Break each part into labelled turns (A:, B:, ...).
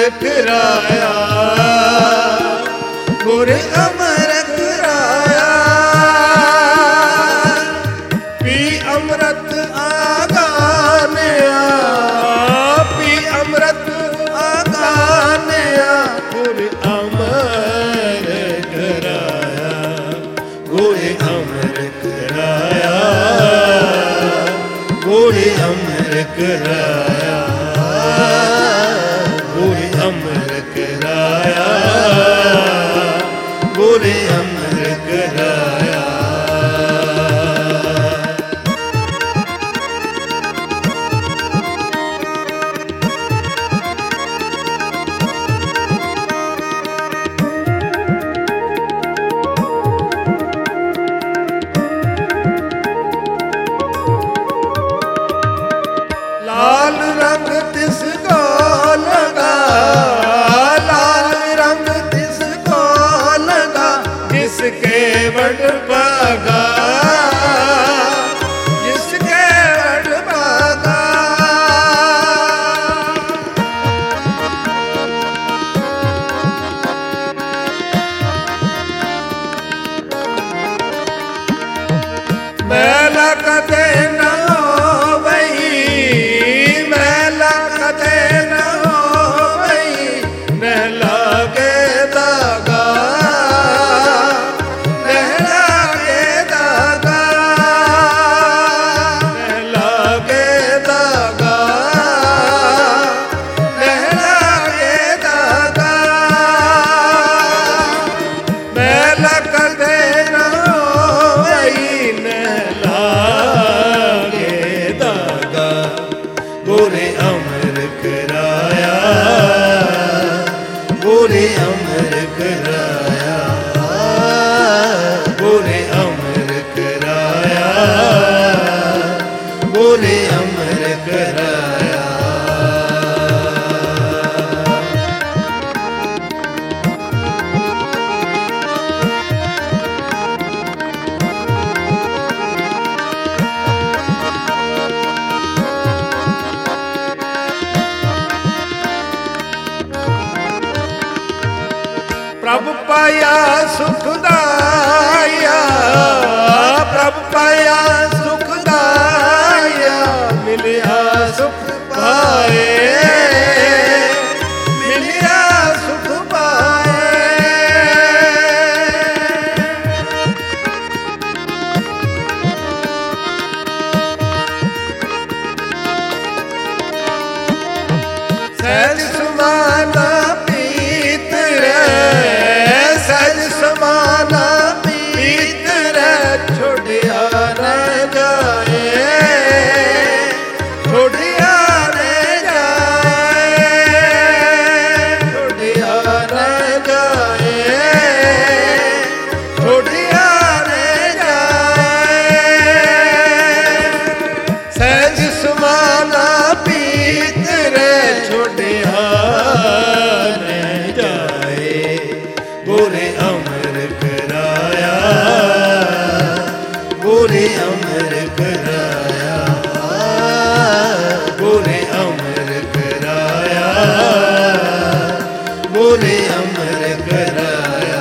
A: कराया, गुर अमर कराया। पी अमृत आगानिया, पी अमृत आगानिया, गुर अमर कराया, गुर अमर कराया, गुर अमर कराया, गुर अमर कराया, गुर अमर कराया। लाल रंग तिसको लगा, लाल रंग तिसको लगा, जिसके बड़ भागा, जिसके बड़ भागा। मैला कदे न होवई, मैला कदे न होवई, न लागे दागा, न लागे दागा, न लागे दागा, न लागे दागा। मैला कदे न होवई, न लागे दागा, गुर अमर कराया, गुर अमर कराया, गुर अमर कराया, गुर अमर कराया। प्रभु पाया सुखदाया, प्रभु पाया सुखदाया, मिलिया सुख पाए, मिलिया सुख पाए। सहज समाना पीत रे, सहज समाना पीत रे, छोड़िया न जाए, छोड़िया न जाए, छोड़िया न जाए, छोड़िया न जाए। सहज समाना पीत रे, छोड़िया न जाए, गुर अमर कराया, गुर अमर कराया, गुर अमर कराया, गुर अमर कराया।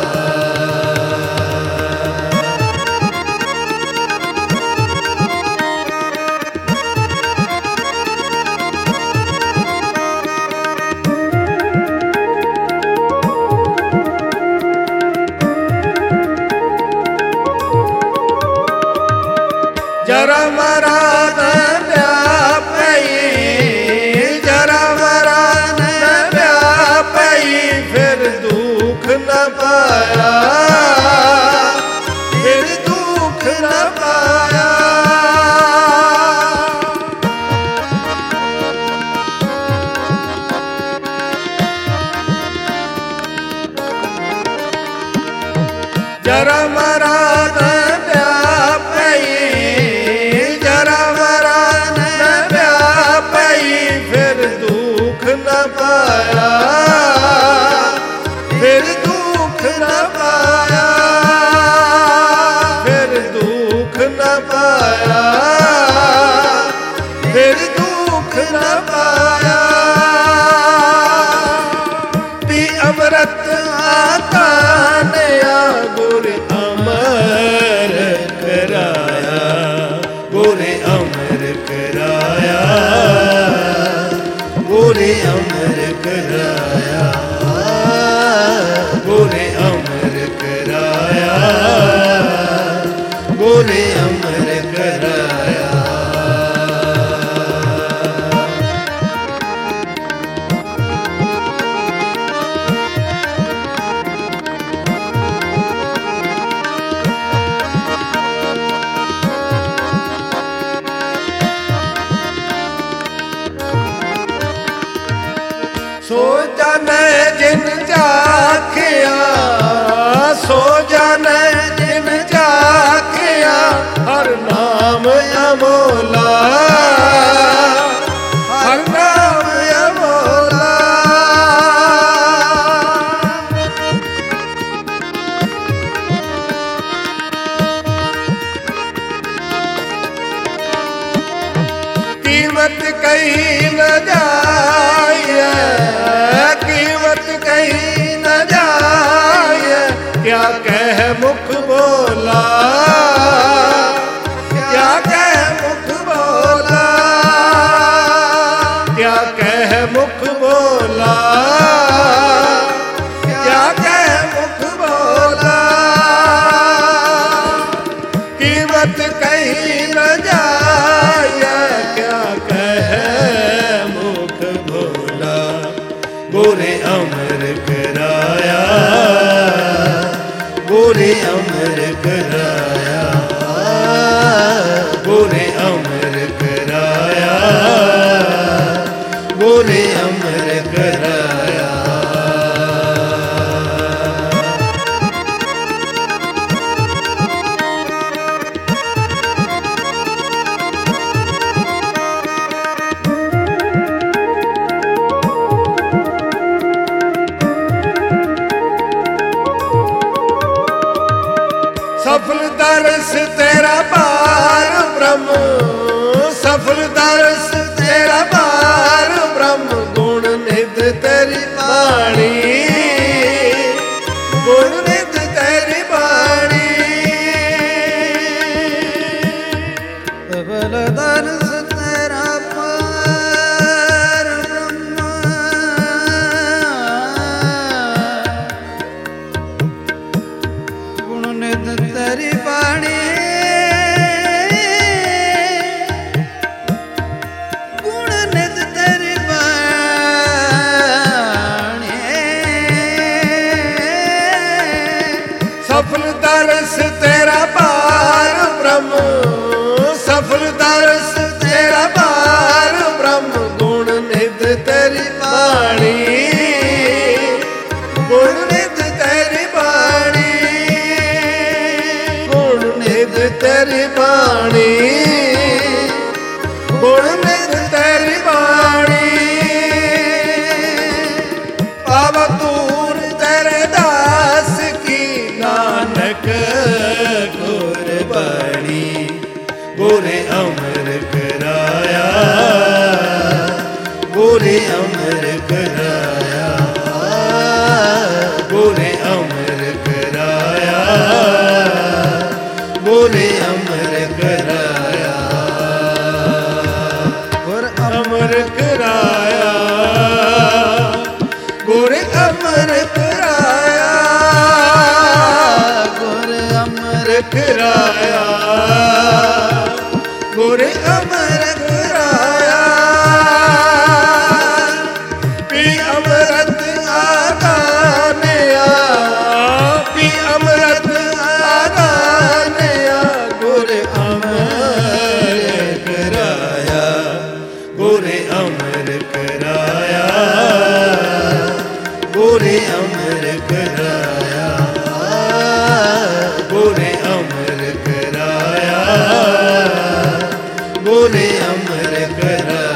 A: जरा मरा न व्यापई, जरा मरा न व्यापई, फिर दुख न पाया, फिर दुख न पाया। जरा मरा न व्यापई, जरा मरा न व्यापई, फिर दुख न पाया, फिर दुख न पाया, फिर दुख न पाया, फिर दुख न पाया। ਜਾਣੇ ਜਿਨ ਜਾਖਿਆ, ਸੋ ਜਾਣੇ ਜਿਨ ਜਾਖਿਆ, ਹਰ ਨਾਮ ਅਮੋਲਾ, ਹਰ ਨਾਮ ਅਮੋਲਾ। कीमत कही न जाए, कीमत कही न जाए, क्या कह मुख बोला, क्या कह मुख बोला, क्या कह मुख बोला, क्या कह मुख बोला। कीमत कही न जाए, क्या कह मुख बोला। गोरे अमर कराया, गोरे अमर कराया, गोरे अमर कराया, गोरे अमर कराया। सफल दर्श तेरा पार ब्रह्म, सफल दर्श तेरा पार ब्रह्म, गुण निध तेरी बाणी, गुण निध तेरी बाणी।
B: सफल दर्श तेरा पार ब्रह्म, गुण निध तेरी बाणी, गुण निध तेरी बाणी।
A: सफल दर्श तेरा पार ब्रह्म, सफल दर्श तेरा पार ब्रह्म, गुण निध तेरी बाणी, गुण निध तेरी बाणी, गुण निध तेरी बाणी, गुण निध तेरी बाणी। पावतूर तेरे दास की, नानक गुरबाणी। गोरे अमर कराया, गोरे अमर कराया, गोरे अमर कराया, गोरे अमर कराया,
B: गुर
A: अमर कराया, गोरे अमर कराया,
B: गुर अमर
A: कराया, गोरे अमर कराया। पी अमृत आगानिया, पी अमृत आगानिया, गोरे अमर कराया, गोरे अमर कराया, गोरे अमर कराया, गोरे अमर कराया, गोरे अमर कराया।